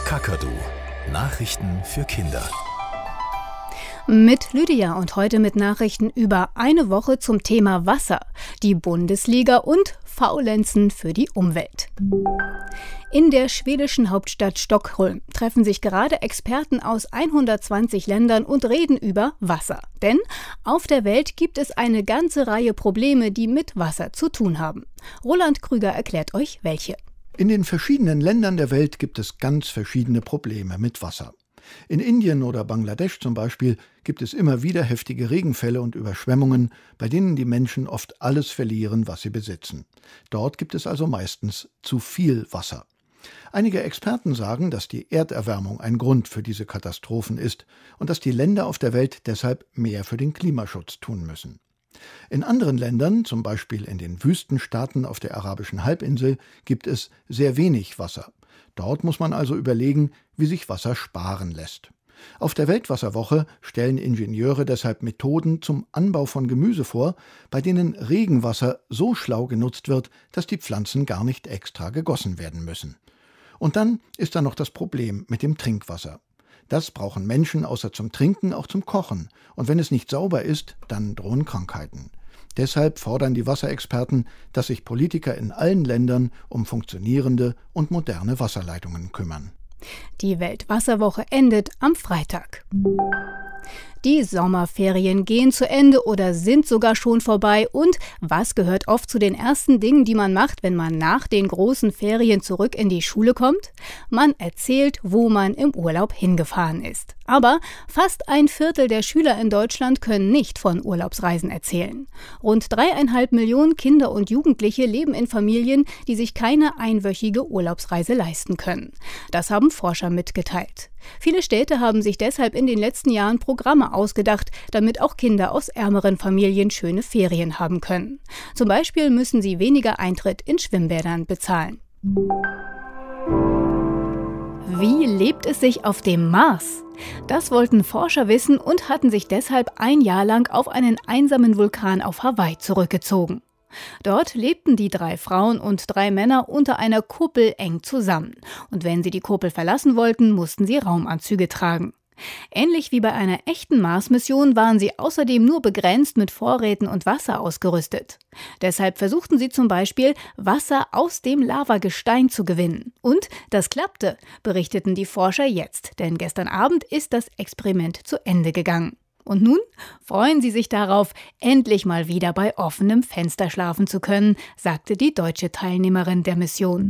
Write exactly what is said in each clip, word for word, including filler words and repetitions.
Kakadu. Nachrichten für Kinder. Mit Lydia und heute mit Nachrichten über eine Woche zum Thema Wasser, die Bundesliga und Faulenzen für die Umwelt. In der schwedischen Hauptstadt Stockholm treffen sich gerade Experten aus hundertzwanzig Ländern und reden über Wasser. Denn auf der Welt gibt es eine ganze Reihe Probleme, die mit Wasser zu tun haben. Roland Krüger erklärt euch welche. In den verschiedenen Ländern der Welt gibt es ganz verschiedene Probleme mit Wasser. In Indien oder Bangladesch zum Beispiel gibt es immer wieder heftige Regenfälle und Überschwemmungen, bei denen die Menschen oft alles verlieren, was sie besitzen. Dort gibt es also meistens zu viel Wasser. Einige Experten sagen, dass die Erderwärmung ein Grund für diese Katastrophen ist und dass die Länder auf der Welt deshalb mehr für den Klimaschutz tun müssen. In anderen Ländern, zum Beispiel in den Wüstenstaaten auf der arabischen Halbinsel, gibt es sehr wenig Wasser. Dort muss man also überlegen, wie sich Wasser sparen lässt. Auf der Weltwasserwoche stellen Ingenieure deshalb Methoden zum Anbau von Gemüse vor, bei denen Regenwasser so schlau genutzt wird, dass die Pflanzen gar nicht extra gegossen werden müssen. Und dann ist da noch das Problem mit dem Trinkwasser. Das brauchen Menschen außer zum Trinken auch zum Kochen. Und wenn es nicht sauber ist, dann drohen Krankheiten. Deshalb fordern die Wasserexperten, dass sich Politiker in allen Ländern um funktionierende und moderne Wasserleitungen kümmern. Die Weltwasserwoche endet am Freitag. Die Sommerferien gehen zu Ende oder sind sogar schon vorbei. Und was gehört oft zu den ersten Dingen, die man macht, wenn man nach den großen Ferien zurück in die Schule kommt? Man erzählt, wo man im Urlaub hingefahren ist. Aber fast ein Viertel der Schüler in Deutschland können nicht von Urlaubsreisen erzählen. Rund dreieinhalb Millionen Kinder und Jugendliche leben in Familien, die sich keine einwöchige Urlaubsreise leisten können. Das haben Forscher mitgeteilt. Viele Städte haben sich deshalb in den letzten Jahren Programme ausgedacht, damit auch Kinder aus ärmeren Familien schöne Ferien haben können. Zum Beispiel müssen sie weniger Eintritt in Schwimmbädern bezahlen. Wie lebt es sich auf dem Mars? Das wollten Forscher wissen und hatten sich deshalb ein Jahr lang auf einen einsamen Vulkan auf Hawaii zurückgezogen. Dort lebten die drei Frauen und drei Männer unter einer Kuppel eng zusammen. Und wenn sie die Kuppel verlassen wollten, mussten sie Raumanzüge tragen. Ähnlich wie bei einer echten Mars-Mission waren sie außerdem nur begrenzt mit Vorräten und Wasser ausgerüstet. Deshalb versuchten sie zum Beispiel, Wasser aus dem Lavagestein zu gewinnen. Und das klappte, berichteten die Forscher jetzt, denn gestern Abend ist das Experiment zu Ende gegangen. Und nun freuen sie sich darauf, endlich mal wieder bei offenem Fenster schlafen zu können, sagte die deutsche Teilnehmerin der Mission.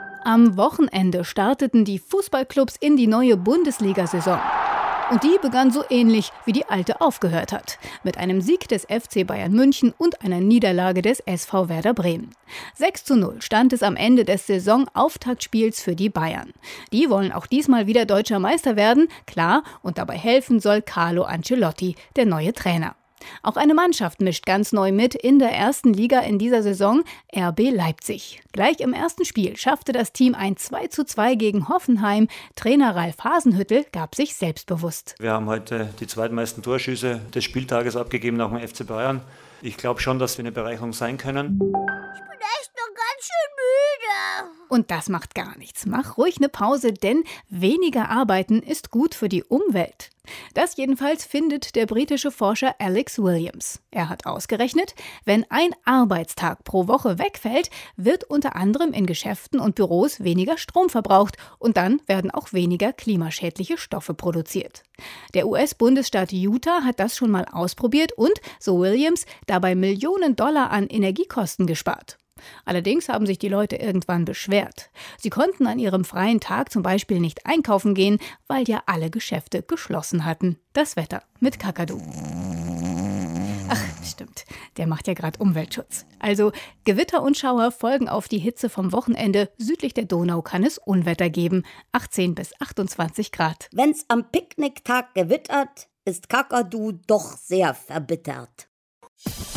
Am Wochenende starteten die Fußballclubs in die neue Bundesliga-Saison. Und die begann so ähnlich, wie die alte aufgehört hat. Mit einem Sieg des F C Bayern München und einer Niederlage des S V Werder Bremen. sechs zu null stand es am Ende des Saisonauftaktspiels für die Bayern. Die wollen auch diesmal wieder deutscher Meister werden, klar, und dabei helfen soll Carlo Ancelotti, der neue Trainer. Auch eine Mannschaft mischt ganz neu mit in der ersten Liga in dieser Saison, R B Leipzig. Gleich im ersten Spiel schaffte das Team ein zwei zu zwei gegen Hoffenheim. Trainer Ralf Hasenhüttl gab sich selbstbewusst. Wir haben heute die zweitmeisten Torschüsse des Spieltages abgegeben nach dem F C Bayern. Ich glaube schon, dass wir eine Bereicherung sein können. Ich bin echt noch ganz schön müde. Und das macht gar nichts. Mach ruhig eine Pause, denn weniger arbeiten ist gut für die Umwelt. Das jedenfalls findet der britische Forscher Alex Williams. Er hat ausgerechnet, wenn ein Arbeitstag pro Woche wegfällt, wird unter anderem in Geschäften und Büros weniger Strom verbraucht und dann werden auch weniger klimaschädliche Stoffe produziert. Der U S-Bundesstaat Utah hat das schon mal ausprobiert und, so Williams, dabei Millionen Dollar an Energiekosten gespart. Allerdings haben sich die Leute irgendwann beschwert. Sie konnten an ihrem freien Tag zum Beispiel nicht einkaufen gehen, weil ja alle Geschäfte geschlossen hatten. Das Wetter mit Kakadu. Ach, stimmt, der macht ja gerade Umweltschutz. Also Gewitter und Schauer folgen auf die Hitze vom Wochenende. Südlich der Donau kann es Unwetter geben, achtzehn bis achtundzwanzig Grad. Wenn's am Picknicktag gewittert, ist Kakadu doch sehr verbittert.